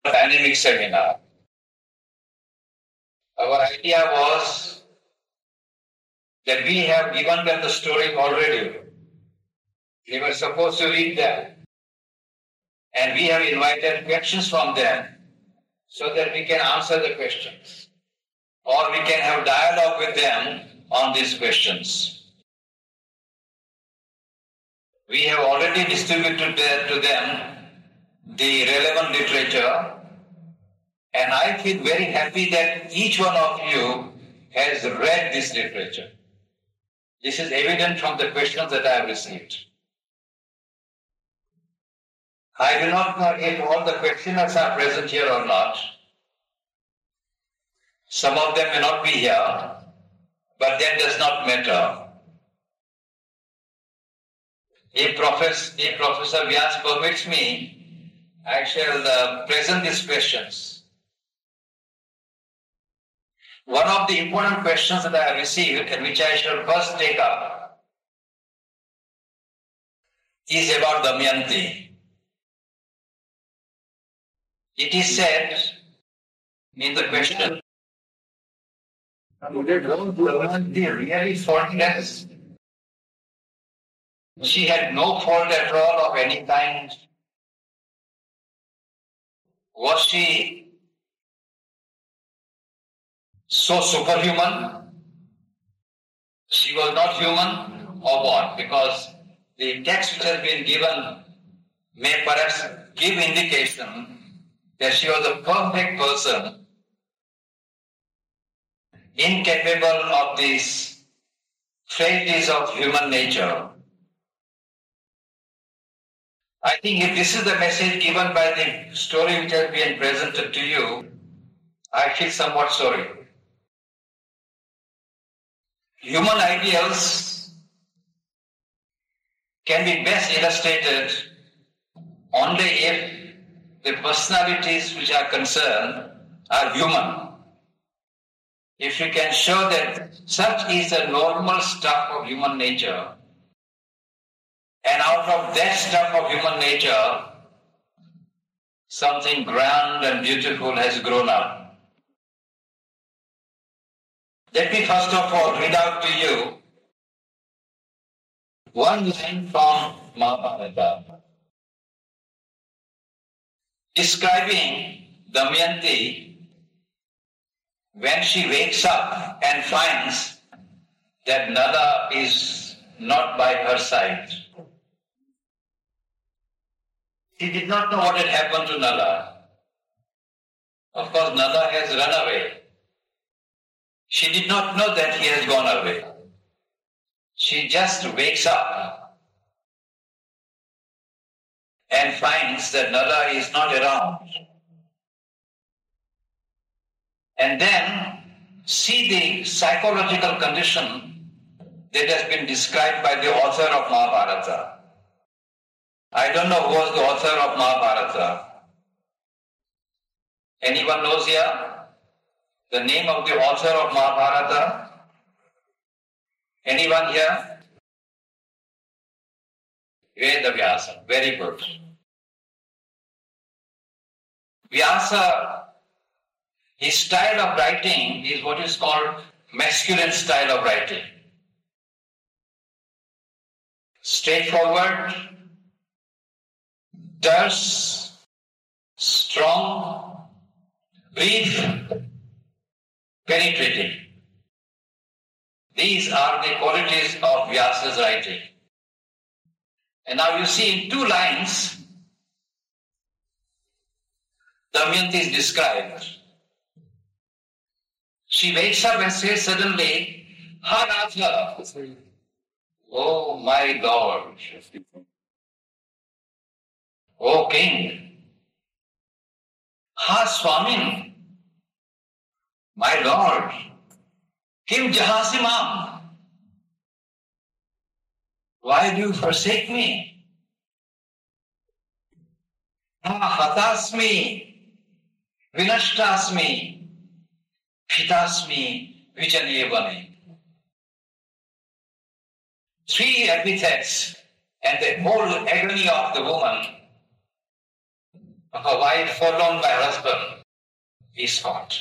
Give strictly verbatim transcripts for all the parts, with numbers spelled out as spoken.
dynamic seminar. Our idea was that we have given them the story already. We were supposed to read them. And we have invited questions from them so that we can answer the questions. Or we can have dialogue with them on these questions. We have already distributed to them the relevant literature, and I feel very happy that each one of you has read this literature. This is evident from the questions that I have received. I do not know if all the questioners are present here or not. Some of them may not be here, but that does not matter. If Professor, if Professor Vyas permits me, I shall uh, present these questions. One of the important questions that I have received, and which I shall first take up, is about Damayanti. It is said in the question, did Damayanti really faultless? She had no fault at all of any kind. Was she so superhuman? She was not human, or what? Because the text which has been given may perhaps give indication that she was a perfect person, incapable of these frailties of human nature. I think if this is the message given by the story which has been presented to you, I feel somewhat sorry. Human ideals can be best illustrated only if the personalities which are concerned are human. If you can show that such is the normal stuff of human nature, and out of that stuff of human nature, something grand and beautiful has grown up. Let me first of all read out to you one line from Mahabharata, describing Damayanti when she wakes up and finds that Nala is not by her side. She did not know what had happened to Nala. Of course, Nala has run away. She did not know that he has gone away. She just wakes up and finds that Nala is not around. And then see the psychological condition that has been described by the author of Mahabharata. I don't know who was the author of Mahabharata. Anyone knows here the name of the author of Mahabharata? Anyone here? Veda Vyasa. Very good. Vyasa, his style of writing is what is called masculine style of writing. Straightforward, terse, strong, brief, penetrating. These are the qualities of Vyasa's writing. And now you see in two lines, Damayanti is described. She wakes up and says suddenly, Ha Radha, oh my Lord, oh King, Ha Swamin, my Lord, Kim Jahasimam, why do you forsake me? Ha Hatasmi, Vinashtasmi, Pitasmi, Vijanyevani. Three epithets and the whole agony of the woman of a wife forlorn by her husband is hot.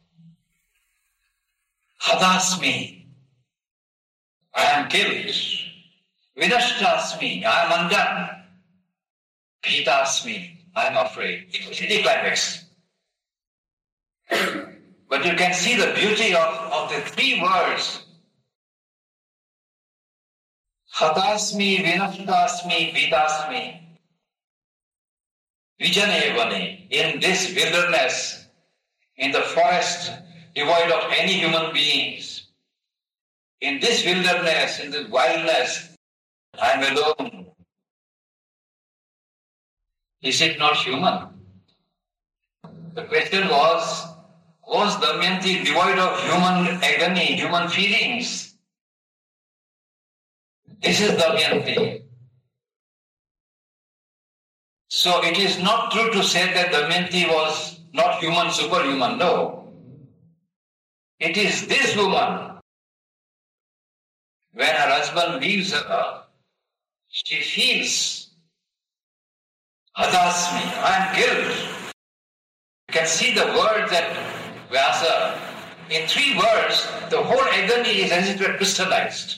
Hadasmi, I am killed. Vinashtasmi, I am undone. Bhitasmi, I am afraid. It was the climax. But you can see the beauty of, of the three words. Hadasmi, Vinashtasmi, Bhitasmi. Vijane vane, in this wilderness, in the forest devoid of any human beings, in this wilderness, in this wildness, I am alone. Is it not human? The question was, was Damayanti devoid of human agony, human feelings? This is Damayanti. So it is not true to say that Damayanti was not human, superhuman. No. It is this woman, when her husband leaves her, she feels, Hadasmi, I am killed. You can see the words that Vyasa, in three words, the whole agony is as it were crystallized.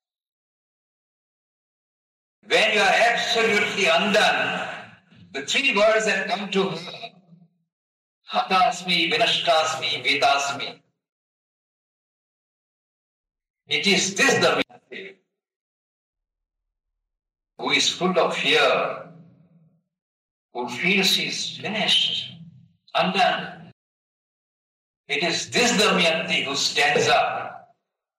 When you are absolutely undone, the three words that come to her, Hadasmi, Vinashtasmi, Bhitasmi. It is this Damayanti who is full of fear, who feels she is finished, undone. It is this Damayanti who stands up.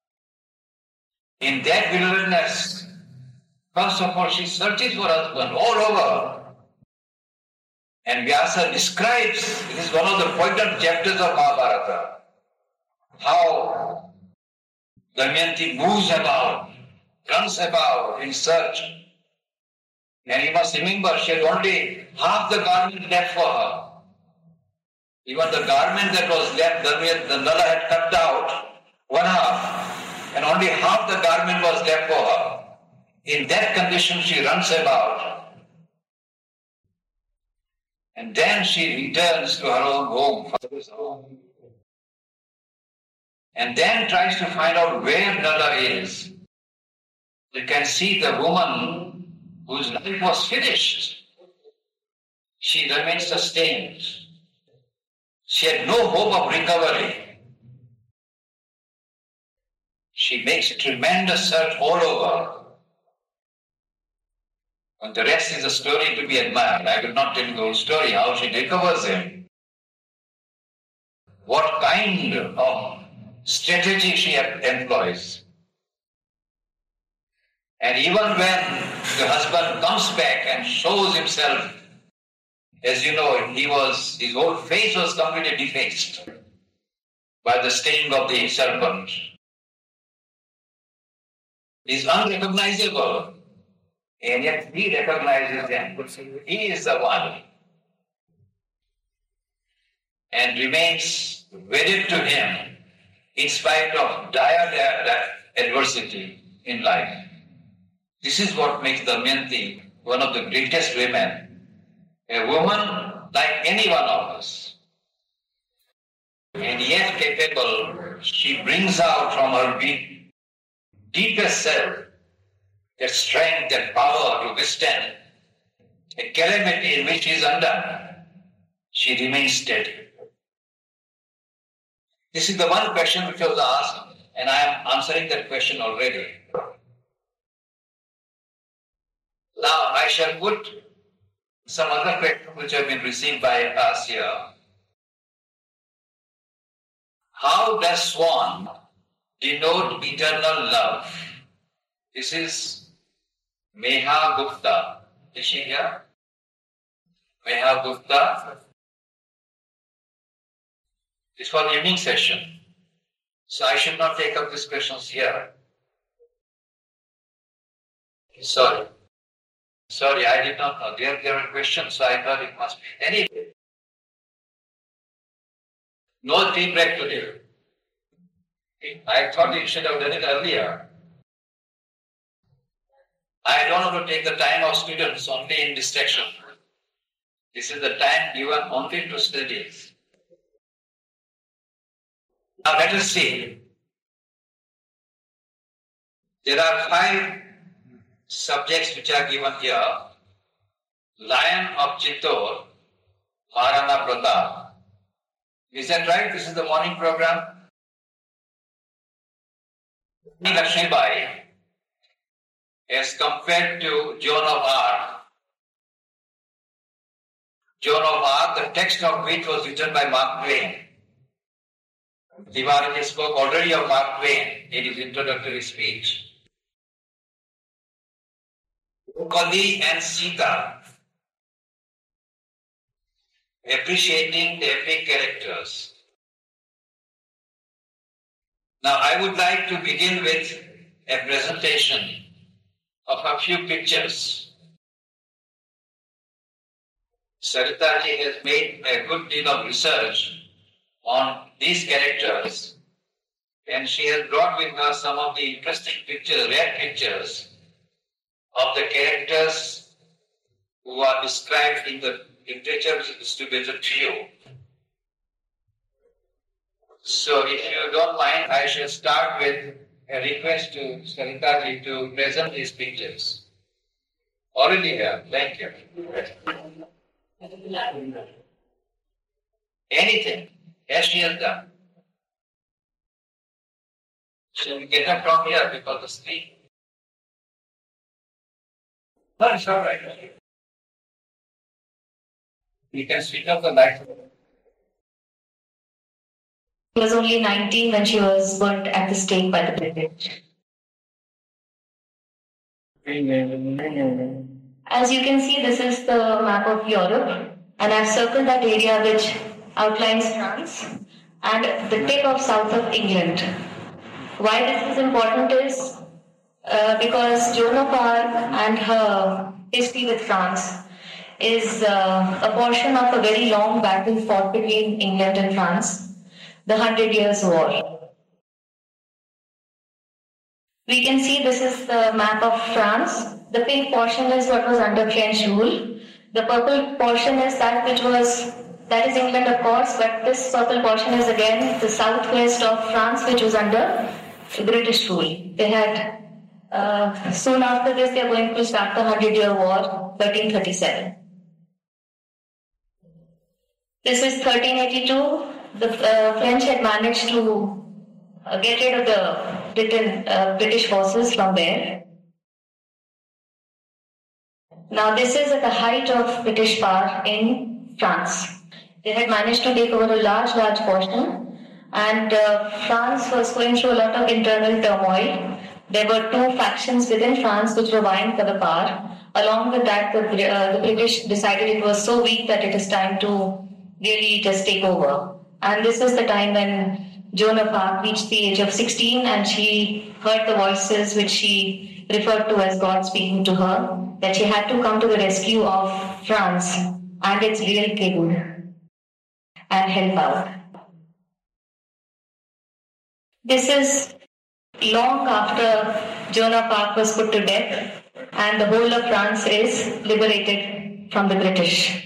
In that wilderness, first of all, she searches for her husband all over. And Vyasa describes, this is one of the poignant chapters of Mahabharata, how Damayanti moves about, runs about in search. And you must remember, she had only half the garment left for her. Even the garment that was left, Damayanti, the Nala had cut out one half, and only half the garment was left for her. In that condition, she runs about. And then she returns to her own home, father's home. And then tries to find out where Nala is. You can see the woman whose life was finished. She remains sustained. She had no hope of recovery. She makes a tremendous search all over. And the rest is a story to be admired. I will not tell you the whole story, how she recovers him. What kind of strategy she employs. And even when the husband comes back and shows himself, as you know, he was, his whole face was completely defaced by the sting of the serpent. He is unrecognizable. And yet he recognizes him. He is the one. And remains wedded to him in spite of dire adversity in life. This is what makes Damayanti one of the greatest women. A woman like any one of us. And yet capable, she brings out from her deepest self that strength, that power to withstand a calamity in which she is undone. She remains steady. This is the one question which was asked, and I am answering that question already. Now I shall put some other questions which have been received by us here. How does swan denote eternal love? This is Meha Gupta. Is she here? Meha Gupta. It's for the evening session. So I should not take up these questions here. Sorry. Sorry, I did not know. There, there were questions, so I thought it must be. Anyway. No feedback today. I thought you should have done it earlier. I don't want to take the time of students only in distraction. This is the time given only to studies. Now let us see. There are five subjects which are given here. Lion of Chittor, Maharana Pratap. Is that right? This is the morning program. Lakshmibai, as compared to Joan of Arc. Joan of Arc, the text of which was written by Mark Twain. Tiwari spoke already of Mark Twain in his introductory speech. Kali and Sita, appreciating the epic characters. Now I would like to begin with a presentation of a few pictures. Sarita ji has made a good deal of research on these characters, and she has brought with her some of the interesting pictures, rare pictures of the characters who are described in the literature which is distributed to you. So if you don't mind, I shall start with a request to Sarita ji to present these pictures. Already here, thank you. Anything, as she has done. Shall we get her from here because the screen? No, it's all right. You can switch off the light. She was only nineteen when she was burnt at the stake by the British. As you can see, this is the map of Europe, and I've circled that area which outlines France and the tip of south of England. Why this is important is uh, because Joan of Arc and her history with France is uh, a portion of a very long battle fought between England and France, the Hundred Years' War. We can see this is the map of France. The pink portion is what was under French rule. The purple portion is that which was, that is England of course, but this purple portion is again the southwest of France which was under British rule. They had, uh, soon after this they are going to start the Hundred Year War, thirteen thirty-seven. This is thirteen eighty-two. The uh, French had managed to uh, get rid of the Britain, uh, British forces from there. Now this is at the height of British power in France. They had managed to take over a large, large portion, and uh, France was going through a lot of internal turmoil. There were two factions within France which were vying for the power. Along with that, the, uh, the British decided it was so weak that it is time to really just take over. And this is the time when Joan of Arc reached the age of sixteen and she heard the voices which she referred to as God speaking to her, that she had to come to the rescue of France and its real king and help out. This is long after Joan of Arc was put to death and the whole of France is liberated from the British.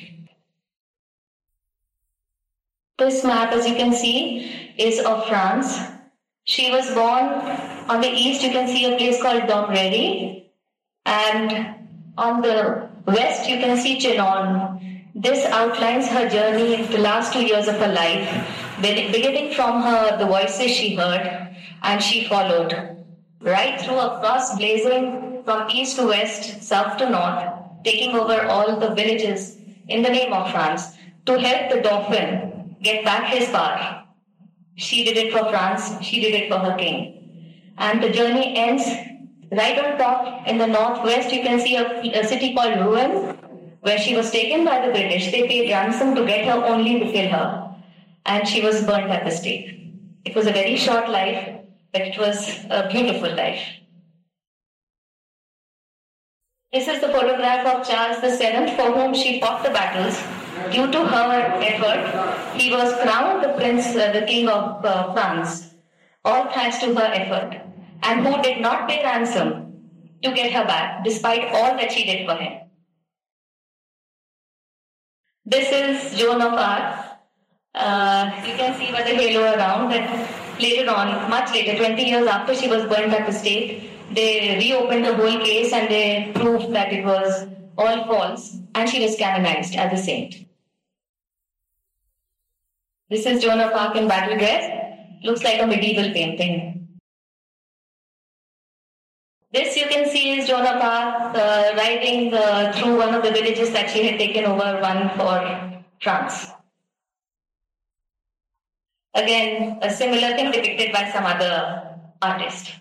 This map, as you can see, is of France. She was born on the east. You can see a place called Domremy, and on the west you can see Chinon. This outlines her journey in the last two years of her life, beginning from her the voices she heard, and she followed right through across, blazing from east to west, south to north, taking over all the villages in the name of France to help the Dauphin get back his power. She did it for France, she did it for her king. And the journey ends right on top in the northwest. You can see a, a city called Rouen, where she was taken by the British. They paid ransom to get her only to kill her. And she was burnt at the stake. It was a very short life, but it was a beautiful life. This is the photograph of Charles the Seventh, for whom she fought the battles. Due to her effort, he was crowned the prince, uh, the king of uh, France, all thanks to her effort, and who did not pay ransom to get her back, despite all that she did for him. This is Joan of Arc. Uh, you can see by the halo around that later on, much later, twenty years after she was burnt at the stake, they reopened the whole case and they proved that it was all false and she was canonized as a saint. This is Joan of Arc in battle dress. Looks like a medieval painting. This you can see is Joan of Arc uh, riding uh, through one of the villages that she had taken over, one for France. Again, a similar thing depicted by some other artist.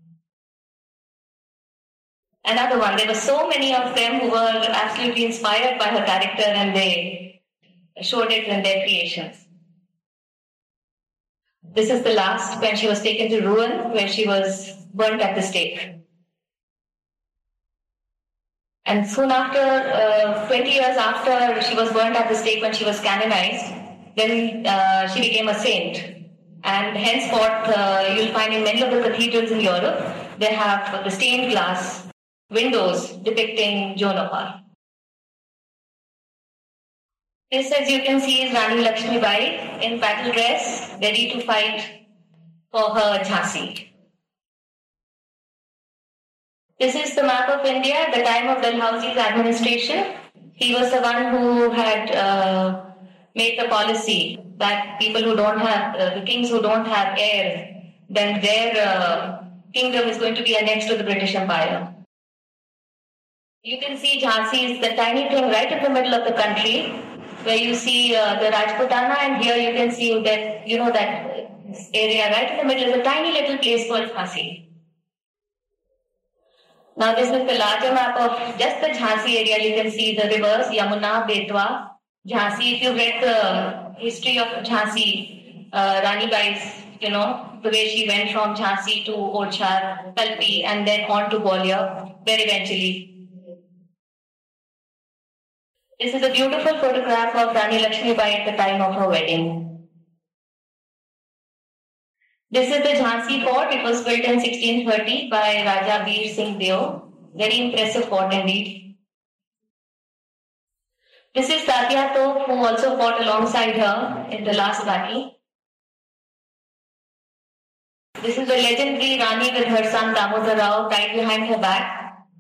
Another one, there were so many of them who were absolutely inspired by her character and they showed it in their creations. This is the last, when she was taken to Rouen, where she was burnt at the stake. And soon after, uh, twenty years after she was burnt at the stake when she was canonized, then uh, she became a saint. And henceforth, uh, you'll find in many of the cathedrals in Europe, they have the stained glass windows depicting Joan of Arc. This, as you can see, is Rani Lakshmi Bai in battle dress, ready to fight for her Jhansi. This is the map of India at the time of Dalhousie's administration. He was the one who had uh, made the policy that people who don't have, uh, the kings who don't have heirs, then their uh, kingdom is going to be annexed to the British Empire. You can see Jhansi is the tiny thing right in the middle of the country, where you see uh, the Rajputana, and here you can see that, you know, that area right in the middle is a tiny little place called Jhansi. Now this is the larger map of just the Jhansi area. You can see the rivers, Yamuna, Betwa, Jhansi. If you read the history of Jhansi, uh, Rani Bai's, you know, the way she went from Jhansi to Orchhar, Kalpi, and then on to Gwalior, where eventually. This is a beautiful photograph of Rani Lakshmi Bai at the time of her wedding. This is the Jhansi fort. It was built in sixteen thirty by Raja Bir Singh Deo. Very impressive fort indeed. This is Tatya Top, who also fought alongside her in the last battle. This is the legendary Rani with her son Damodar Rao tied behind her back.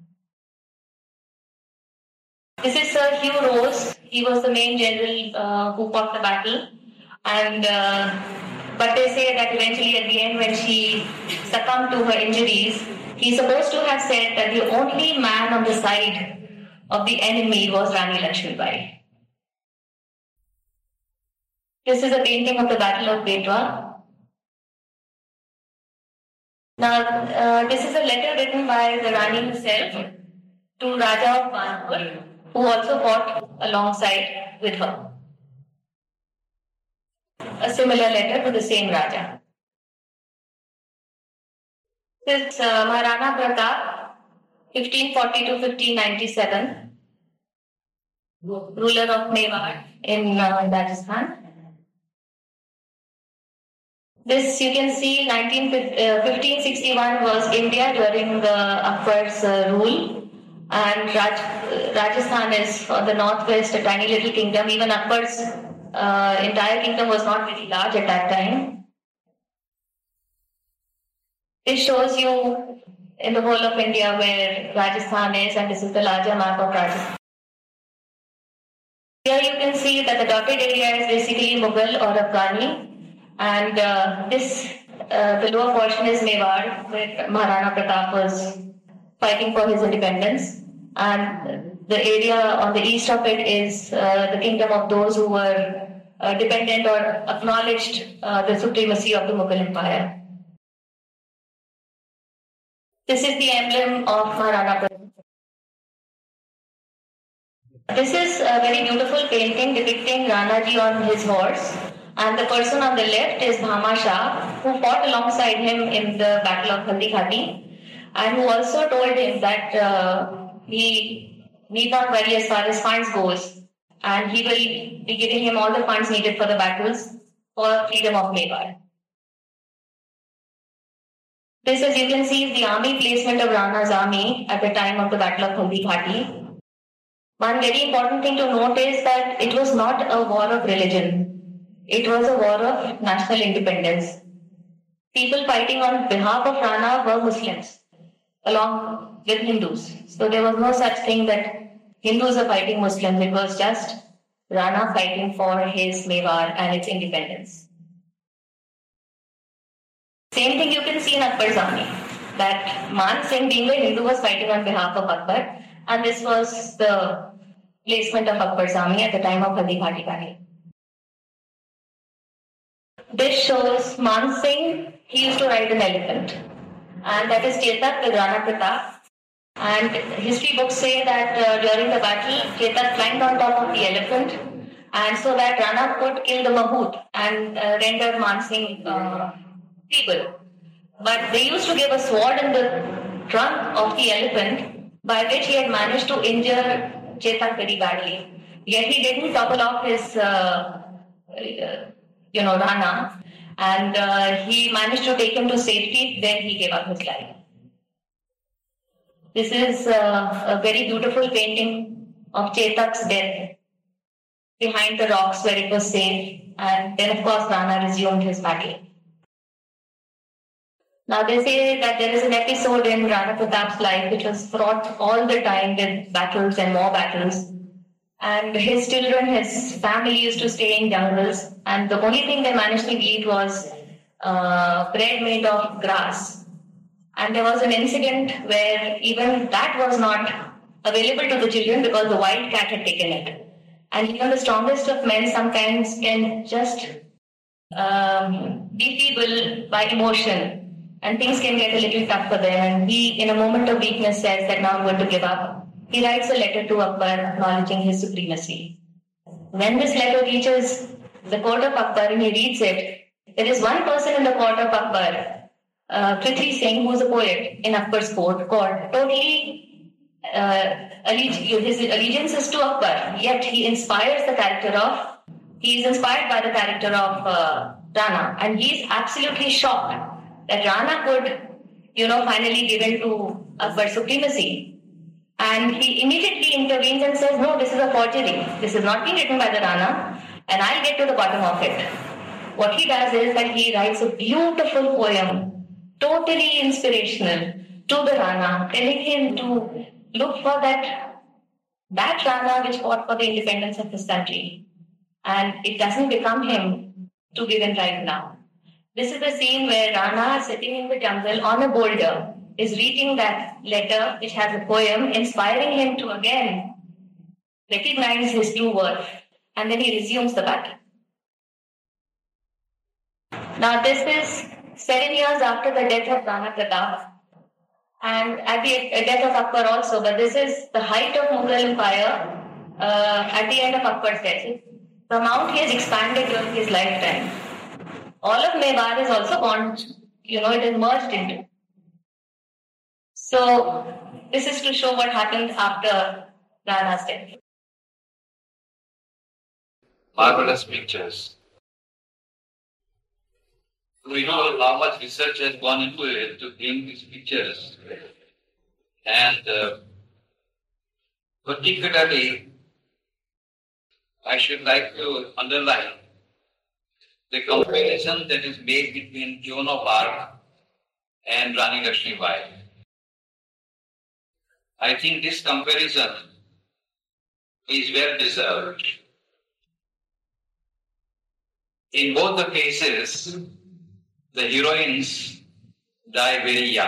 This is Sir Hugh Rose. He was the main general uh, who fought the battle. And uh, but they say that eventually at the end, when she succumbed to her injuries, he's supposed to have said that the only man on the side of the enemy was Rani Lakshmi Bai. This is a painting of the Battle of Betwa. Now, uh, this is a letter written by the Rani herself to Raja of Kanpur, who also fought alongside with her. A similar letter to the same Raja. This is uh, Maharana Pratap, fifteen forty to fifteen ninety-seven, ruler of Mewar in uh, Rajasthan. This you can see fifteen sixty-one was India during the Akbar's uh, rule, and Raj, uh, Rajasthan is on the northwest, a tiny little kingdom. Even Akbar's uh, entire kingdom was not very large at that time. This shows you in the whole of India where Rajasthan is, and this is the larger map of Rajasthan. Here you can see that the dotted area is basically Mughal or Afghani. And uh, this, uh, the lower portion is Mewar, where Maharana Pratap was fighting for his independence. And the area on the east of it is uh, the kingdom of those who were uh, dependent or acknowledged uh, the supremacy of the Mughal Empire. This is the emblem of Maharana Pratap. This is a very beautiful painting depicting Ranaji on his horse. And the person on the left is Bhama Shah, who fought alongside him in the Battle of Haldi Ghati, and who also told him that uh, he need not worry as far as funds goes, and he will be giving him all the funds needed for the battles for freedom of Mewar. This, as you can see, is the army placement of Rana's army at the time of the Battle of Haldi Ghati. One very important thing to note is that it was not a war of religion. It was a war of national independence. People fighting on behalf of Rana were Muslims, along with Hindus. So there was no such thing that Hindus are fighting Muslims. It was just Rana fighting for his Mewar and its independence. Same thing you can see in Akbar's army, that Man Singh, being a Hindu, was fighting on behalf of Akbar, and this was the placement of Akbar's army at the time of Haldi Ghati battle. This shows Man Singh, he used to ride an elephant, and that is Chetak with Rana Pratap. And history books say that uh, during the battle, Chetak climbed on top of the elephant, and so that Rana could kill the Mahout and uh, render Man Singh uh, feeble. But they used to give a sword in the trunk of the elephant, by which he had managed to injure Chetak very badly. Yet he didn't topple off his, uh, uh, you know, Rana, and uh, he managed to take him to safety. Then he gave up his life. This is uh, a very beautiful painting of Chetak's death behind the rocks where it was safe, and then of course Rana resumed his battle. Now they say that there is an episode in Rana Pratap's life which was fraught all the time with battles and more battles. And his children, his family used to stay in jungles, and the only thing they managed to eat was uh, bread made of grass. And there was an incident where even that was not available to the children because the wild cat had taken it. And even the strongest of men sometimes can just um, be feeble by emotion, and things can get a little tough for them. And he, in a moment of weakness, says that now I'm going to give up. He writes a letter to Akbar acknowledging his supremacy. When this letter reaches the court of Akbar and he reads it, there is one person in the court of Akbar, uh, Prithvi Singh, who is a poet in Akbar's court, court totally uh, alleg- his allegiance is to Akbar, yet he inspires the character of, he is inspired by the character of uh, Rana, and he is absolutely shocked that Rana could, you know, finally give in to Akbar's supremacy. And he immediately intervenes and says, no, this is a forgery. This has not been written by the Rana, and I'll get to the bottom of it. What he does is that he writes a beautiful poem, totally inspirational, to the Rana, telling him to look for that, that Rana which fought for the independence of his country. And it doesn't become him to give in right now. This is the scene where Rana, sitting in the jungle on a boulder, is reading that letter which has a poem, inspiring him to again recognize his true worth, and then he resumes the battle. Now this is seven years after the death of Rana Pratap, and at the death of Akbar also, but this is the height of Mughal Empire uh, at the end of Akbar's death. The amount he has expanded during his lifetime. All of Mewar is also gone, you know, it is merged into. So, this is to show what happened after Rana's death. Marvelous pictures. We know how much research has gone into it to bring these pictures. And uh, particularly, I should like to underline the comparison that is made between Joan of Arc and Rani Lakshmi Bai. I think this comparison is well deserved. In both the cases, the heroines die very young.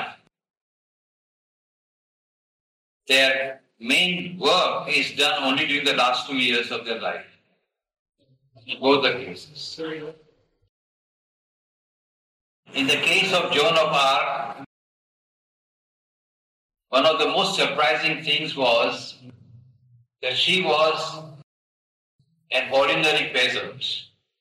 Their main work is done only during the last two years of their life. In both the cases. In the case of Joan of Arc, one of the most surprising things was that she was an ordinary peasant,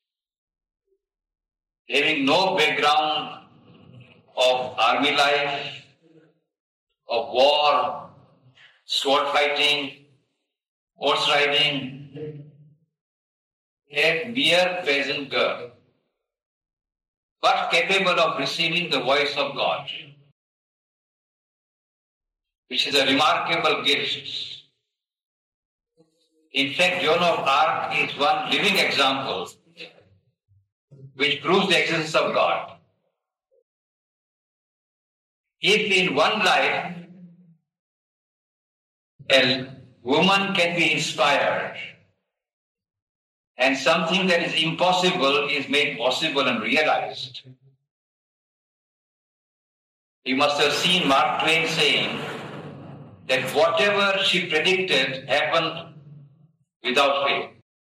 having no background of army life, of war, sword fighting, horse riding, a mere peasant girl, but capable of receiving the voice of God, which is a remarkable gift. In fact, Joan of Arc is one living example which proves the existence of God. If in one life a woman can be inspired and something that is impossible is made possible and realized, you must have seen Mark Twain saying that whatever she predicted happened without fail.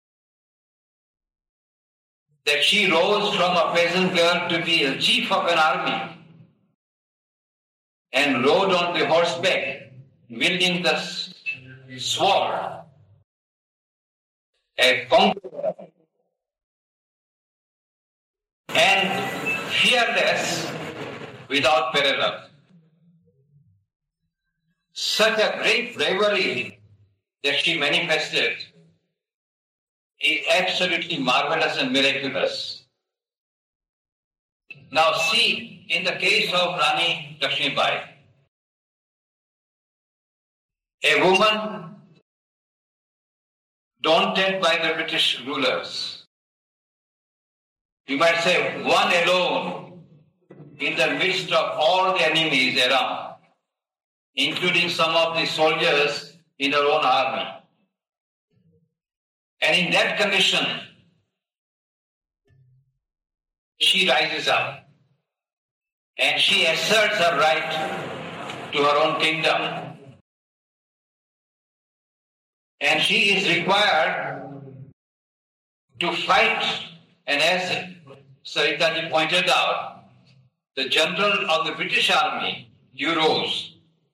That she rose from a peasant girl to be the chief of an army and rode on the horseback, wielding the sword, a conqueror, and fearless without parallel. Such a great bravery that she manifested is absolutely marvelous and miraculous. Now see, in the case of Rani Lakshmibai, a woman daunted by the British rulers, you might say one alone in the midst of all the enemies around, including some of the soldiers in her own army. And in that condition, she rises up and she asserts her right to her own kingdom. And she is required to fight, and as Saritaji pointed out, the general of the British Army, Burroughs,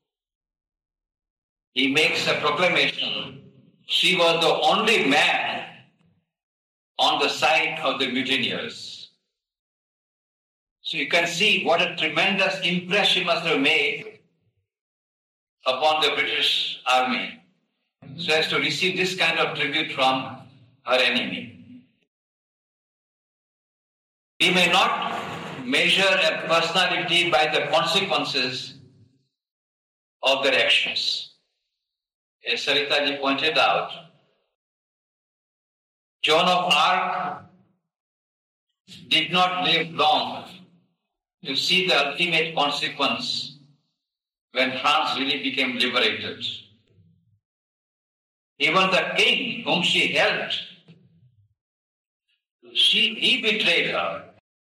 he makes a proclamation. She was the only man on the side of the mutineers. So you can see what a tremendous impression she must have made upon the British Army, so as to receive this kind of tribute from her enemy. We may not measure a personality by the consequences of their actions. As Saritaji pointed out, Joan of Arc did not live long to see the ultimate consequence when France really became liberated. Even the king whom she helped, she, he betrayed her.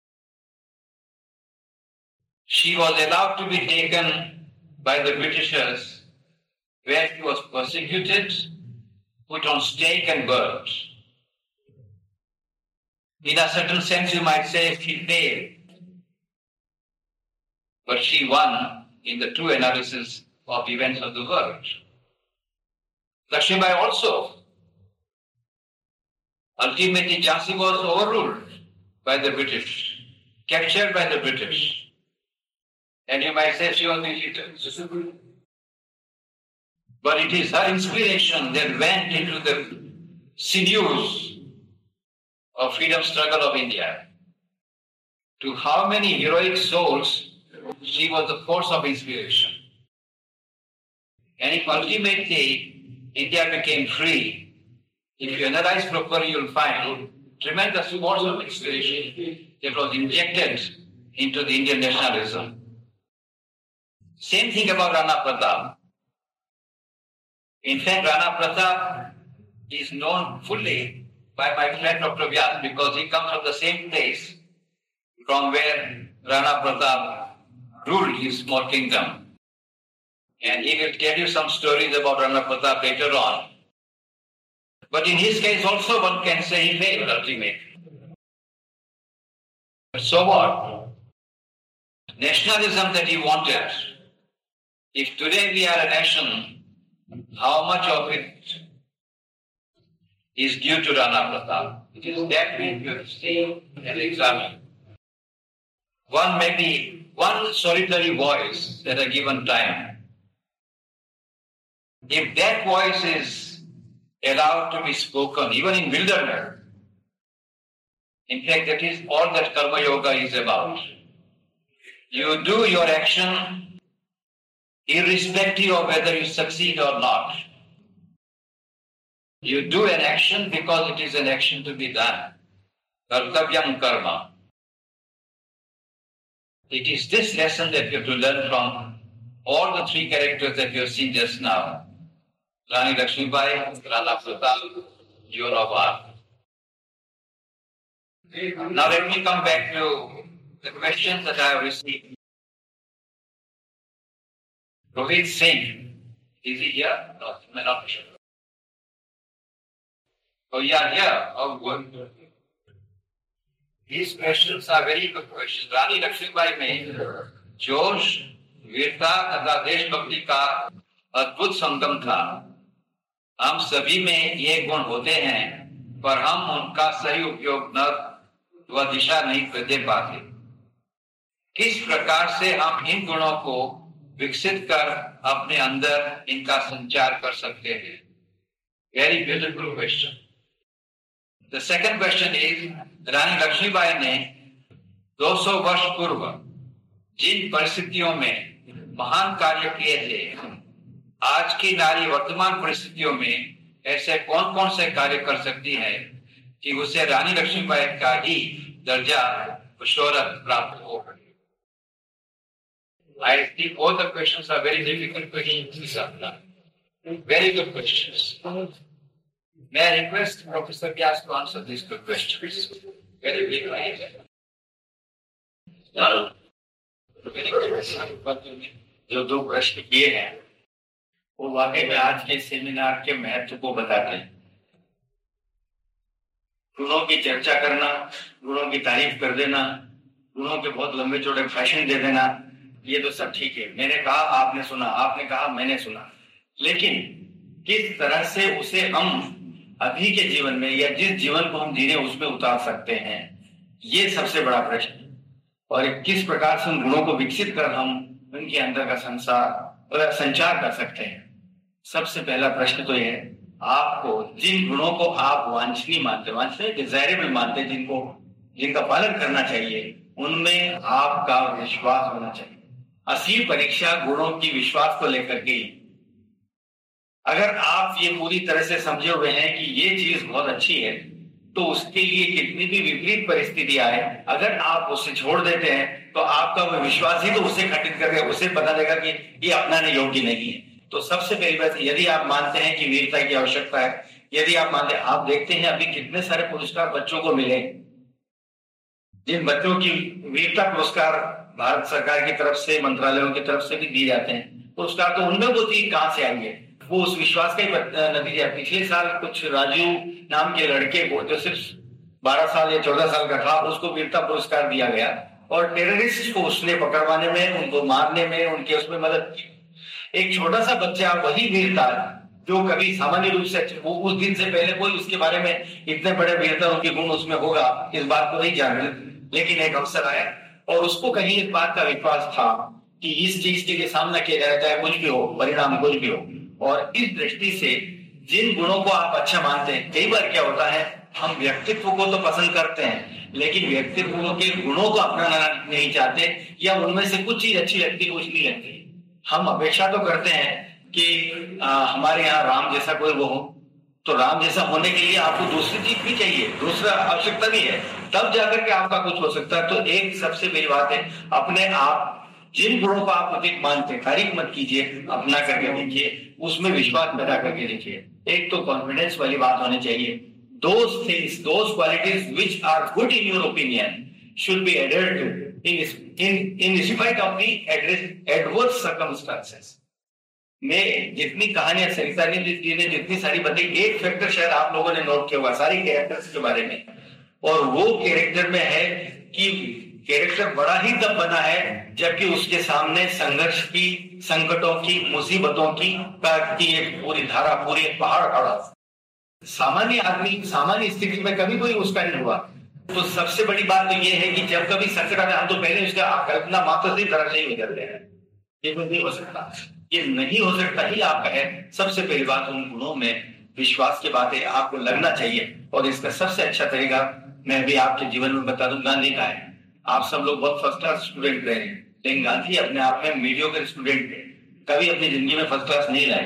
She was allowed to be taken by the Britishers, where she was persecuted, put on stake and burned. In a certain sense, you might say she failed, but she won in the true analysis of events of the world. Lakshmibai also. Ultimately, Jhansi was overruled by the British, captured by the British. And you might say she was defeated. But it is her inspiration that went into the sinews of freedom struggle of India. To how many heroic souls she was the force of inspiration. And if ultimately India became free, if you analyze properly, you'll find tremendous force of inspiration that was injected into the Indian nationalism. Same thing about Rana Pratap. In fact, Rana Pratap is known fully by my friend Doctor Vyas because he comes from the same place from where Rana Pratap ruled his small kingdom. And he will tell you some stories about Rana Pratap later on. But in his case also one can say he failed ultimately. But so what? Nationalism that he wanted. If today we are a nation, how much of it is due to Rana Pratap? It is that we have seen and examined. One may be one solitary voice at a given time. If that voice is allowed to be spoken, even in wilderness, in fact, that is all that Karma Yoga is about. You do your action irrespective of whether you succeed or not. You do an action because it is an action to be done. Kartavyam karma. It is this lesson that you have to learn from all the three characters that you have seen just now. Rani Lakshmibai, Rana Pratap, Joan of Arc. Now let me come back to the questions that I have received. Rohit Singh, is he here? No, he may not be sure. Oh yeah, yeah. Oh, good. These questions are very good questions. रानी लक्ष्मीबाई में जोश, वीरता तथा देशभक्ति का अद्भुत संगम था। हम सभी में ये गुण होते हैं, पर हम उनका सही उपयोग न व दिशा नहीं दे पाते। किस प्रकार से हम इन गुणों को विकसित कर अपने अंदर इनका संचार कर सकते हैं? Very beautiful question. The second question is, Rani Lakshmibai ने दो सौ वर्ष पूर्व जिन परिस्थितियों में महान कार्य किए थे, आज की नारी वर्तमान परिस्थितियों में ऐसे कौन कौन से कार्य कर सकती है कि उसे रानी लक्ष्मीबाई का ही दर्जा शोहरत प्राप्त हो? I think all the questions are very difficult questions. Very good questions. May I request Professor Vyas to answer these two questions? Very big right. जो दो प्रश्न किए हैं वो वाकई में आज के सेमिनार के महत्व को बताते हैं। गुणों की चर्चा करना, गुणों की तारीफ कर देना, गुणों के बहुत लंबे चौड़े भाषण दे देना, ये तो सब ठीक है। मैंने कहा, आपने सुना, आपने कहा, मैंने सुना, लेकिन किस तरह से उसे हम अभी के जीवन में या जिस जीवन को हम जी रहे हैं उसमें उतार सकते हैं, ये सबसे बड़ा प्रश्न। और किस प्रकार से उन गुणों को विकसित कर हम उनके अंदर का संसार संचार कर सकते हैं। सबसे पहला प्रश्न तो यह है, आपको जिन गुणों को आप वांछनीय मानते वांछनीय डिजायरेबल मानते जिनको जिनका पालन करना चाहिए, उनमें आपका विश्वास होना चाहिए। असली परीक्षा गुणों की विश्वास को लेकर के। अगर आप ये पूरी तरह से समझे हुए हैं कि ये चीज बहुत अच्छी है, तो उसके लिए कितनी भी विपरीत परिस्थिति आए, अगर आप उसे छोड़ देते हैं तो आपका वो विश्वास ही तो उसे खंडित करके उसे बता देगा कि ये अपनाने योग्य नहीं है। तो सबसे पहली बात, यदि आप मानते हैं कि वीरता की आवश्यकता है, यदि आप मानते हैं, आप देखते हैं अभी कितने सारे पुरस्कार बच्चों को मिले, जिन बच्चों की वीरता पुरस्कार भारत सरकार की तरफ से, मंत्रालयों की तरफ से भी दिए जाते हैं, पुरस्कार तो उनमें वो चीज कहां से आई है? वो उस विश्वास का ही नतीजा। पिछले साल कुछ राजू नाम के लड़के को, जो सिर्फ बारह साल या चौदह साल का था, उसको वीरता पुरस्कार दिया गया और टेररिस्ट को उसने पकड़वाने में, उनको मारने में, उनके उसमें मदद की। एक छोटा सा बच्चा वही वीरता जो कभी सामान्य रूप से, वो उस दिन से पहले कोई उसके बारे में इतने बड़े वीरता के गुण उसमें होगा इस बात को नहीं जान रहे, लेकिन एक अवसर आया और उसको कहीं इस बात का विश्वास था कि इस चीज के लिए सामना किया जाए, चाहे कुछ भी हो, परिणाम कुछ भी हो। और इस दृष्टि से जिन गुणों को आप अच्छा मानते हैं, कई बार क्या होता है, हम व्यक्तित्व को तो पसंद करते हैं लेकिन व्यक्तित्व के गुणों को अपनाना नहीं चाहते, या उनमें से कुछ चीज अच्छी लगती, कुछ नहीं लगती। हम अपेक्षा तो करते हैं कि आ, हमारे यहाँ राम जैसा कोई वो हो, तो राम जैसा होने के लिए आपको दूसरी चीज भी चाहिए, दूसरा आवश्यकता भी है, तब जाकर के आपका कुछ हो सकता है। तो एक सबसे बड़ी बात है, अपने आप जिन गुणों को आप उचित मानते हैं, तारीफ मत कीजिए, अपना करके देखिए, उसमें विश्वास पैदा करके देखिए। एक तो कॉन्फिडेंस वाली बात होनी चाहिए। Those things, those qualities which are good in your opinion should be adhered to in in in spite of the adverse circumstances. मैं जितनी कहानियां सरिता ने ने जितनी सारी बताई, एक फैक्टर शायद आप लोगों ने नोट किया होगा सारी कैरेक्टर्स के बारे में, और वो कैरेक्टर में है कि कैरेक्टर बड़ा ही तब बना है जबकि उसके सामने संघर्ष की, संकटों की, मुसीबतों की की एक पूरी धारा, पूरी एक पहाड़ खड़ा। सामान्य आदमी सामान्य स्थिति में कभी कोई उसका नहीं हुआ। तो सबसे बड़ी बात तो ये है कि जब कभी संकट आता है, हम तो पहले उसका कल्पना मात्र से तरह से ही निकलते हैं, ये नहीं हो सकता, ये नहीं हो सकता ही आपका है। सबसे पहली बात, उन गुणों में विश्वास की बात है, आपको लगना चाहिए। और इसका सबसे अच्छा तरीका मैं भी आपके जीवन में बता दूं, गांधी का है। आप सब लोग बहुत फर्स्ट क्लास स्टूडेंट रहे हैं, लेकिन गांधी अपने आप में मीडियोकर स्टूडेंट थे, कभी अपनी जिंदगी में फर्स्ट क्लास नहीं लाए।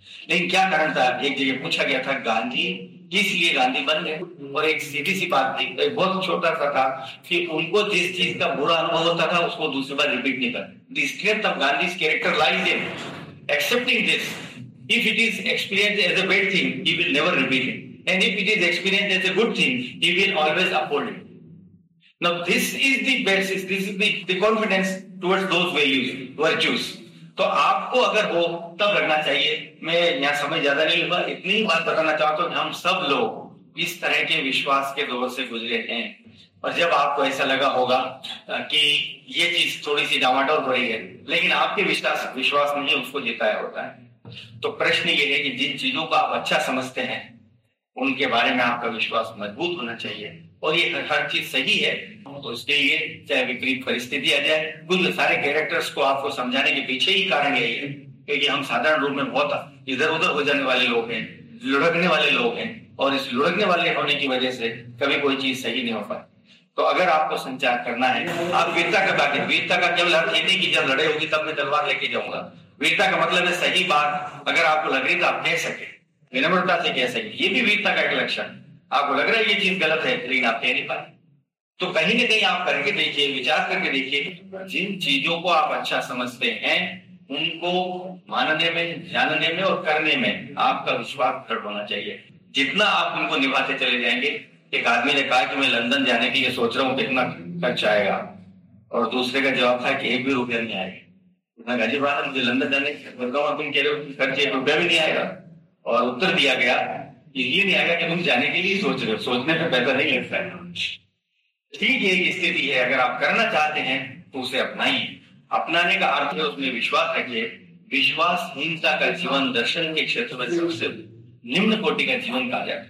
लेकिन क्या कारण था? एक जगह पूछा गया था गांधी किस लिए गांधी बन गए, और एक सीधी सी बात थी, एक बहुत छोटा सा था कि उनको जिस चीज का बुरा अनुभव होता था उसको दूसरी बार रिपीट नहीं करना। The strength of Gandhi's character lies in accepting this. If it is experienced as a bad thing, he will never repeat it. And if it is experienced as a good thing, he will always uphold it. Now this is the basis, this is the, the confidence towards those values, virtues. तो आपको अगर हो तब लगना चाहिए। मैं यहाँ समय ज्यादा नहीं लूंगा, इतनी ही बात बताना चाहता हूँ कि हम सब लोग इस तरह के विश्वास के दौर से गुजरे हैं, और जब आपको ऐसा लगा होगा कि ये चीज थोड़ी सी डामाडोल हो रही है लेकिन आपके विश्वास विश्वास नहीं उसको जिताया होता है, तो प्रश्न ये है कि जिन चीजों को आप अच्छा समझते हैं उनके बारे में आपका विश्वास मजबूत होना चाहिए, और ये हर चीज सही है तो उसके लिए चाहे विपरीत परिस्थिति आ जाए। कुछ सारे कैरेक्टर्स को आपको समझाने के पीछे ही कारण यही है क्योंकि हम साधारण रूप में बहुत इधर उधर हो जाने वाले लोग हैं, लुढ़कने वाले लोग हैं, और इस लुढ़कने वाले होने की वजह से कभी कोई चीज सही नहीं हो पाती। तो अगर आपको संचार करना है, आप वीरता का बात है, वीरता का केवल अर्थ ये नहीं कि जब लड़ाई होगी तब मैं तलवार लेके जाऊंगा। वीरता का मतलब है सही बात अगर आपको लग रही तो आप कह सके, विनम्रता से कह सके, ये भी वीरता का एक लक्षण। आपको लग रहा है ये चीज गलत है लेकिन आप कह नहीं पाए, तो कहीं ना कहीं आप करके देखिए, विचार करके देखिए, जिन चीजों को आप अच्छा समझते हैं उनको मानने में, जानने में और करने में आपका विश्वास दृढ़ होना चाहिए। जितना आप उनको निभाते चले जाएंगे। एक आदमी ने कहा कि मैं लंदन जाने के लिए सोच रहा हूँ, कितना खर्च आएगा, और दूसरे का जवाब था कि एक भी रुपया नहीं आएगा। गाजी बात है, मुझे लंदन जाने तुम कह रहे हो खर्च एक रुपया भी नहीं आएगा, और उत्तर दिया गया ये नहीं आएगा कि तुम जाने के लिए सोच रहे हो, सोचने पे पैसा नहीं लगता है। ठीक है, ये स्थिति है, अगर आप करना चाहते हैं तो उसे अपनाइए। अपनाने का अर्थ है उसमें विश्वास रखिए। विश्वासहीनता का जीवन दर्शन के क्षेत्र में सबसे निम्न कोटि का जीवन कहा जाता है।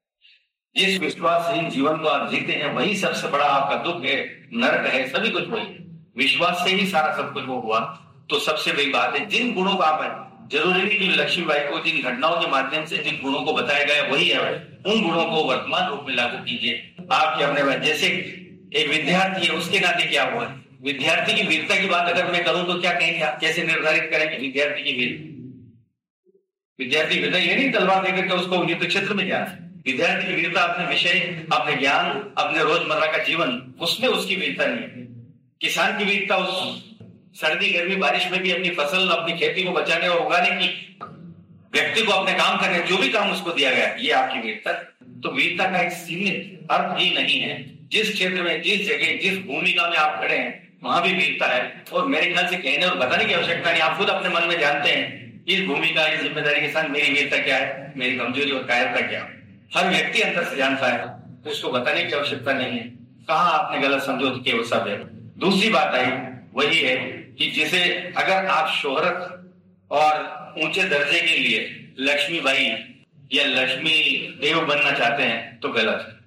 जिस विश्वासहीन जीवन को आप जीते हैं वही सबसे बड़ा आपका दुख है, नरक है, सभी कुछ वही। विश्वास से ही सारा सब कुछ वो हुआ। तो सबसे बड़ी बात है, जिन गुणों को आप, जरूरी नहीं कि लक्ष्मीबाई को जिन घटनाओं के माध्यम से जिन गुणों को बताया गया वही है, उन गुणों को वर्तमान रूप में लागू कीजिए। आपके अपने, जैसे एक विद्यार्थी है उसके नाते क्या हुआ, विद्यार्थी की वीरता की बात अगर मैं करूं तो क्या कहेंगे आप, कैसे निर्धारित करेंगे विद्यार्थी की वीरता? विद्यार्थी वीरता ये नहीं तलवार देकर के उसको युद्ध क्षेत्र में जाना। विद्यार्थी की वीरता अपने विषय, अपने ज्ञान, अपने रोजमर्रा का जीवन, उसमें उसकी वीरता नहीं है। किसान की वीरता उस सर्दी गर्मी बारिश में भी अपनी फसल, अपनी खेती को बचाने और उगाने की, व्यक्ति को अपने काम करने, जो भी काम उसको दिया गया, ये आपकी वीरता। तो वीरता का एक सीमित अर्थ ही नहीं है। जिस क्षेत्र में, जिस जगह, जिस भूमिका में आप खड़े हैं वहां भी वीरता है। और मेरे ख्याल से कहने और बताने की आवश्यकता नहीं, आप खुद अपने मन में जानते हैं इस भूमिका, इस जिम्मेदारी के साथ मेरी वीरता क्या है, मेरी कमजोरी और कायरता क्या है। हर व्यक्ति अंदर से जानता है, तो उसको बताने की आवश्यकता नहीं है। कहाँ आपने गलत समझो कि वो सब है। दूसरी बात आई वही है कि जिसे अगर आप शोहरत और ऊंचे दर्जे के लिए लक्ष्मीबाई या लक्ष्मी देव बनना चाहते हैं तो गलत है।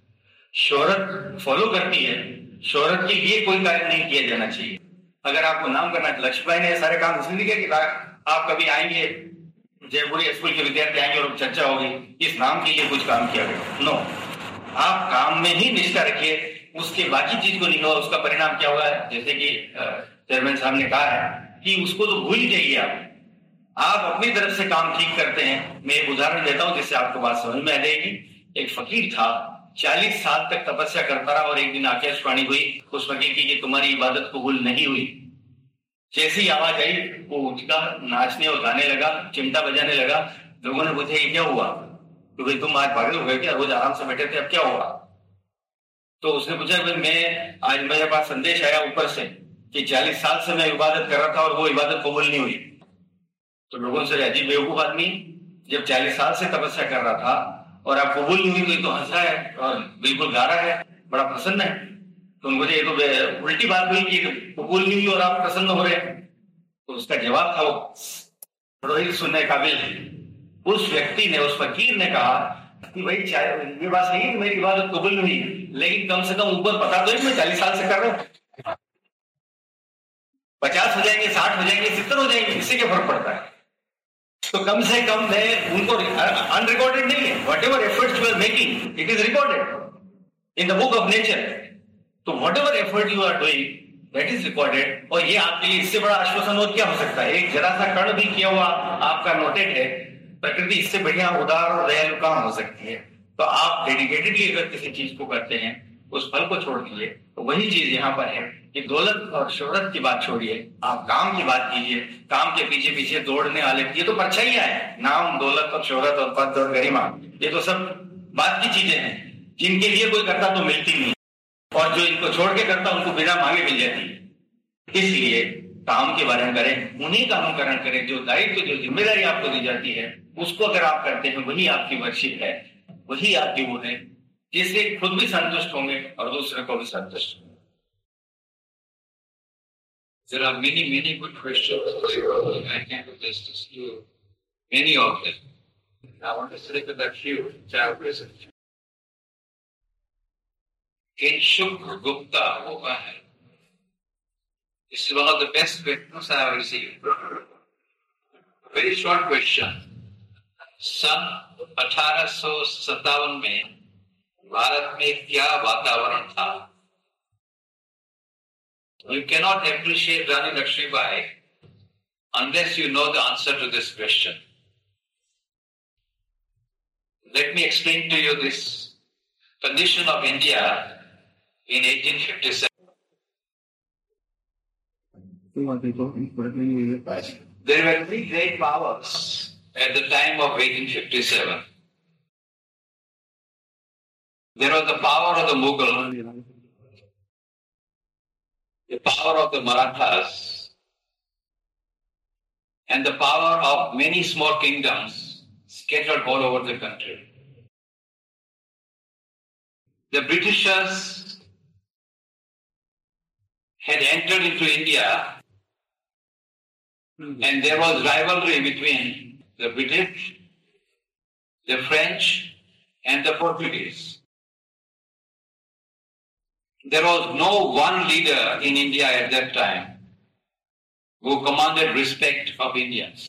शोहरत फॉलो करती है, शोहरत के लिए कोई कार्य नहीं किया जाना चाहिए। अगर आपको नाम करना है, लक्ष्मीबाई ने सारे काम इसलिए किया कि आप कभी आएंगे, जयपुरी स्कूल के विद्यार्थी आएंगे और चर्चा होगी, इस नाम के लिए कुछ काम किया गया। नो, आप काम में ही निष्ठा रखिए, उसके बाकी चीज को नहीं हुआ, उसका परिणाम क्या हुआ है, जैसे कि चेयरमैन साहब ने कहा है कि उसको तो भूल जाइए। आप आप अपनी तरफ से काम ठीक करते हैं। मैं एक उदाहरण देता हूं जिससे आपको बात समझ में आ जाएगी। एक फकीर था, चालीस साल तक तपस्या करता रहा और एक दिन आकाशवाणी हुई उस फकीर की कि तुम्हारी इबादत कबूल नहीं हुई। जैसी ही आवाज आई वो उठा, नाचने और गाने लगा, चिमटा बजाने लगा। लोगों ने पूछा ये क्या हुआ, तो भाई तुम आज पागल हो गए क्या, रोज आराम से बैठे थे, अब क्या हुआ? तो उसने पूछा भाई मैं आज मेरे पास संदेश आया ऊपर से कि चालीस साल से मैं इबादत कर रहा था और वो इबादत कबूल नहीं हुई। तो लोगों से अजीब बेवकूफ आदमी, जब चालीस साल से तपस्या कर रहा था और आप कबूल नहीं हुई तो हंस रहा है और बिल्कुल गा रहा है, बड़ा प्रसन्न है। तो उनको ये तो उल्टी बात हुई कि कबूल नहीं हुई और आप प्रसन्न हो रहे हैं। तो उसका जवाब था वो बड़ा सुनने काबिल है। उस व्यक्ति ने, उस फकीर ने कहा कि भाई ये बात नहीं है मेरी इबादत कबूल नहीं हुई, लेकिन कम से कम ऊपर पता तो मैं चालीस साल से कर रहा हूँ। पचास हो जाएंगे, साठ हो जाएंगे, सत्तर हो जाएंगे, इससे क्या फर्क पड़ता है? तो कम से कम मैं उनको, अनरिकॉर्डेड नहीं है, whatever efforts you are making it is recorded in the book of nature. तो whatever effort you are doing that is recorded. और ये आपके लिए इससे बड़ा आश्वासन और क्या हो सकता है? एक जरा सा कण भी किया हुआ आपका नोटेड है प्रकृति इससे बढ़िया उदार और दयालु काम हो सकती है। तो आप डेडिकेटेडली अगर किसी चीज को करते हैं, उस फल को छोड़ दीजिए। तो वही चीज यहाँ पर है कि दौलत और शोहरत की बात छोड़िए, आप काम की बात कीजिए। काम के पीछे पीछे दौड़ने वाले ये तो परछाइयां है, नाम, दौलत और शोहरत और पद और गरिमा, ये तो सब बात की चीजें हैं जिनके लिए कोई करता तो मिलती नहीं, और जो इनको छोड़ के करता उनको बिना मांगे मिल जाती है। इसलिए काम के बारे में करें, उन्हीं का अनुकरण करें। जो दायित्व, जो जिम्मेदारी आपको दी जाती है, उसको अगर आप करते हैं, वही आपकी वर्शिप है, वही आपकी वो है, जिससे खुद भी संतुष्ट होंगे और दूसरे को भी संतुष्ट होंगे। There are many, many good questions. I can just do many of them. I want to select a few which I have present. Kinshuk Gupta, this is one of the best questions I have received. Very short question. सन अठारह सौ सत्तावन में भारत में क्या वातावरण था? You cannot appreciate Rani Lakshmibai unless you know the answer to this question. Let me explain to you this condition of India in eighteen fifty-seven. There were three great powers at the time of eighteen fifty-seven. There was the power of the Mughal, the power of the Marathas, and the power of many small kingdoms scattered all over the country. The Britishers had entered into India, and there was rivalry between the British, the French, and the Portuguese. There was no one leader in India at that time who commanded respect of Indians.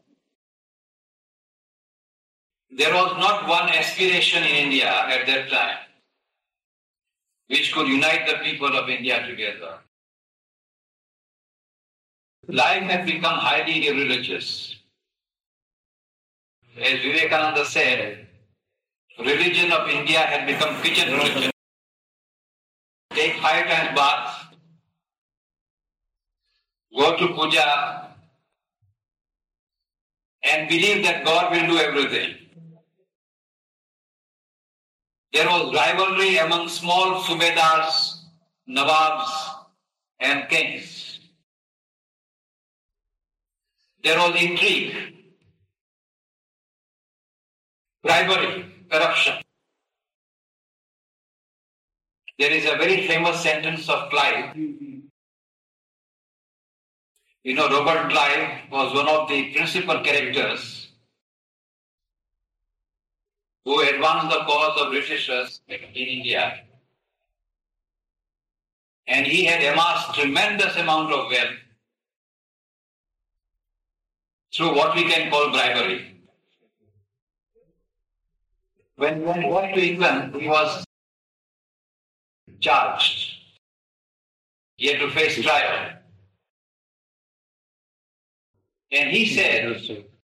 There was not one aspiration in India at that time which could unite the people of India together. Life had become highly irreligious. As Vivekananda said, religion of India had become kitchen religion. Take five times bath, go to puja, and believe that God will do everything. There was rivalry among small subedars, nawabs, and kings. There was intrigue, bribery, corruption. There is a very famous sentence of Clive. You know, Robert Clive was one of the principal characters who advanced the cause of Britishers in India. And he had amassed tremendous amount of wealth through what we can call bribery. When he went to England, he was charged. He had to face trial. And he said,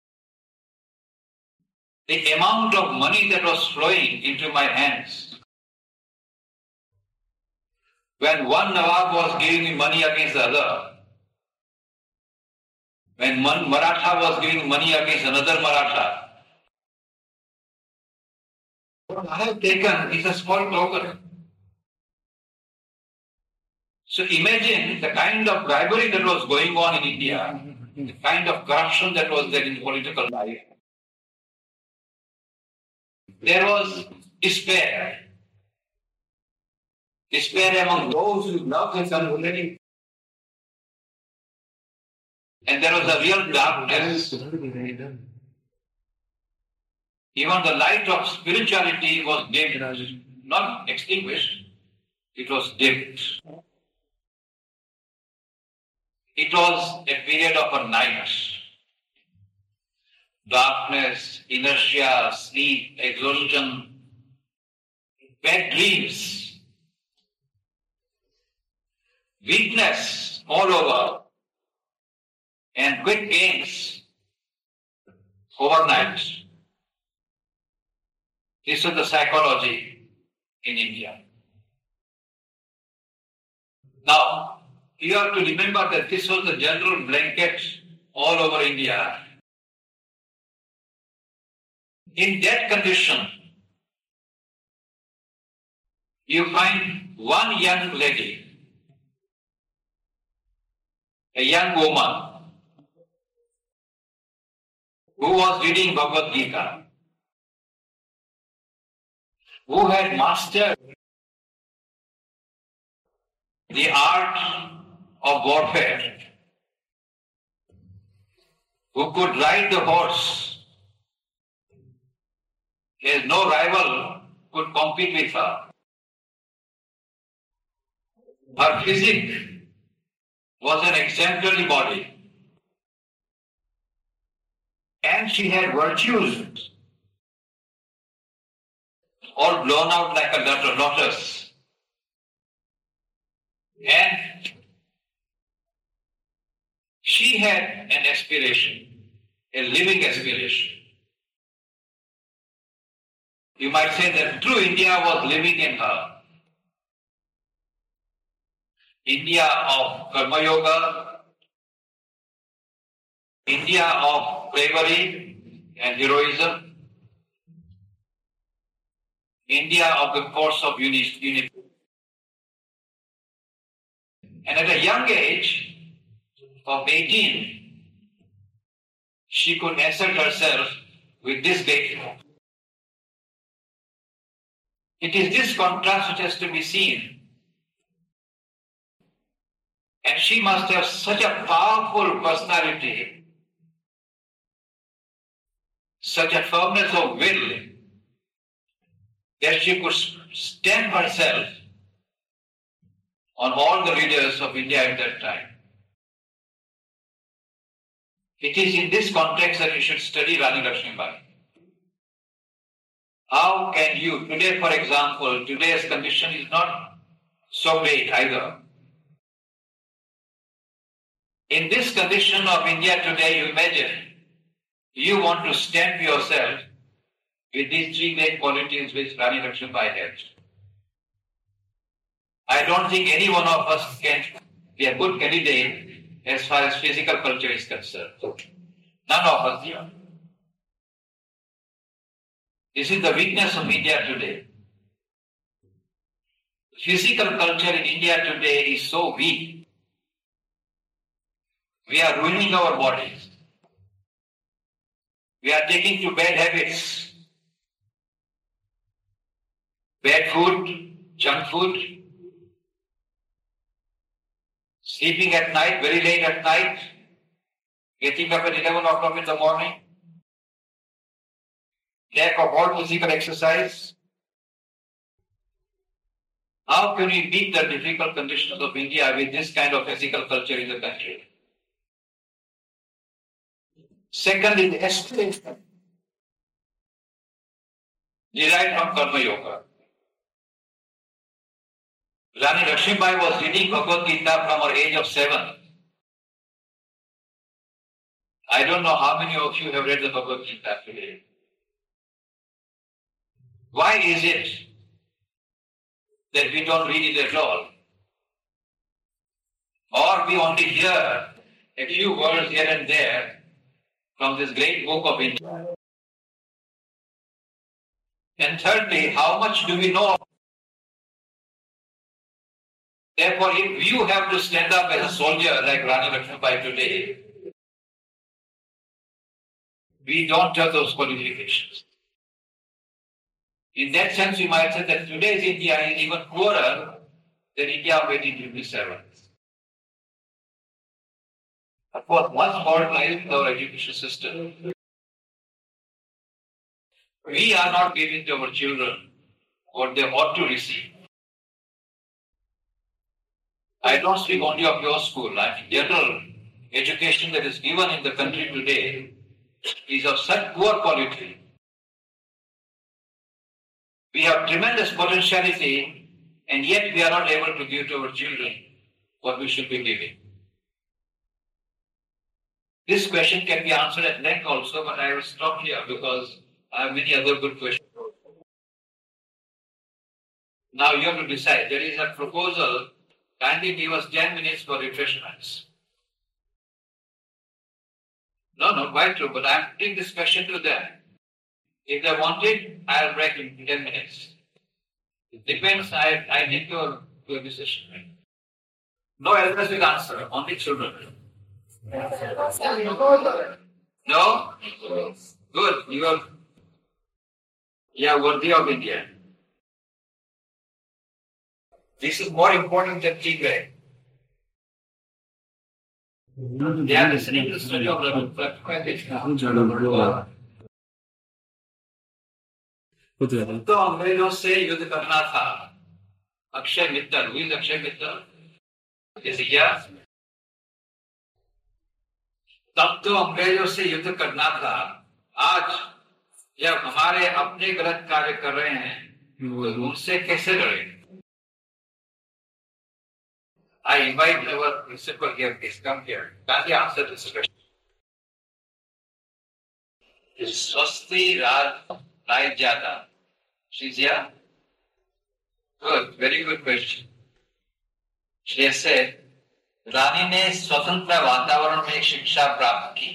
the amount of money that was flowing into my hands, when one Nawab was giving me money against the other, when one Maratha was giving money against another Maratha, what I have taken is a small token. So imagine the kind of bribery that was going on in India, the kind of corruption that was there in the political life. There was despair. Despair among those who loved their country. And there was a real darkness. Even the light of spirituality was dimmed, not extinguished, it was dimmed. It was a period of a night. Darkness, inertia, sleep, exhaustion, bad dreams, weakness all over, and quick gains overnight. This is the psychology in India. Now, you have to remember that this was the general blanket all over India. In that condition, you find one young lady, a young woman, who was reading Bhagavad Gita, who had mastered the art of warfare, who could ride the horse. There is no rival could compete with her. Her physique was an exemplary body. And she had virtues all blown out like a lotus. And she had an aspiration, a living aspiration. You might say that true India was living in her. India of Karma Yoga, India of bravery and heroism, India of the course of unity. And at a young age of eighteen, she could assert herself with this great hope. It is this contrast which has to be seen. And she must have such a powerful personality, such a firmness of will, that she could stamp herself on all the leaders of India at that time. It is in this context that you should study Rani Lakshmibai. How can you, today for example, today's condition is not so great either. In this condition of India today, you imagine, you want to stamp yourself with these three great qualities which Rani Lakshmibai had. I don't think any one of us can be a good candidate as far as physical culture is concerned. None of us here. This is the weakness of India today. Physical culture in India today is so weak. We are ruining our bodies. We are taking to bad habits. Bad food, junk food, sleeping at night, very late at night, getting up at eleven o'clock in the morning, lack of all physical exercise. How can we beat the difficult conditions of India with this kind of physical culture in the country? Second is aspiration, derived from Karma Yoga. Rani Lakshmibai was reading Bhagavad Gita from her age of seven. I don't know how many of you have read the Bhagavad Gita today. Why is it that we don't read it at all? Or we only hear a few words here and there from this great book of India? And thirdly, how much do we know? Therefore, if you have to stand up as a soldier like Rani Lakshmibai today, we don't have those qualifications. In that sense, you might say that today's India is even poorer than India of eighteen fifty-seven. Of course, one fault lies with our education system. We are not giving to our children what they ought to receive. I don't speak only of your school. I mean, general education that is given in the country today is of such poor quality. We have tremendous potentiality, and yet we are not able to give to our children what we should be giving. This question can be answered at length also, but I will stop here because I have many other good questions. Now you have to decide. There is a proposal. Kindly give us ten minutes for refreshments. No, no, quite true. But I'm putting this question to them. If they want it, I'll break in ten minutes. It depends. I, I need your, your decision. No elders will answer. Only children. No? Good. You are, you are worthy of India. This is more important than tea break. They are listening to the story of Raghu. तो अंग्रेजों से युद्ध करना था अक्षय मित्तल हुई अक्षय मित्तल जैसे क्या तब तो अंग्रेजों से युद्ध करना था आज जब हमारे अपने गलत कार्य कर रहे हैं तो उनसे कैसे लड़ें I invite our principal here, please come here. Can you answer this question? Is Swasti Raj Jada? She's here? Good, very good question. She said, रानी ने स्वतंत्र वातावरण में शिक्षा प्राप्त की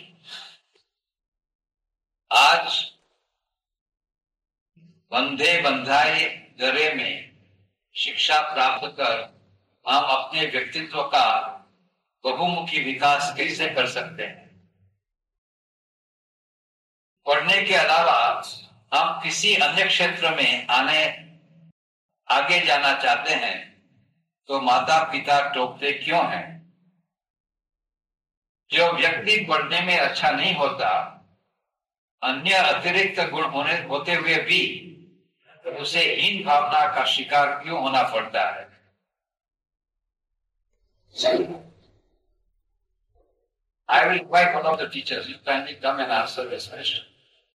आज बंधे बंधाए घरे में शिक्षा प्राप्त कर हम अपने व्यक्तित्व का बहुमुखी विकास कैसे कर सकते हैं पढ़ने के अलावा हम किसी अन्य क्षेत्र में आने आगे जाना चाहते हैं तो माता पिता टोकते क्यों हैं जो व्यक्ति पढ़ने में अच्छा नहीं होता अन्य अतिरिक्त गुण होने होते हुए भी उसे हीन भावना का शिकार क्यों होना पड़ता है I will invite one of the teachers. You kindly come and answer this question.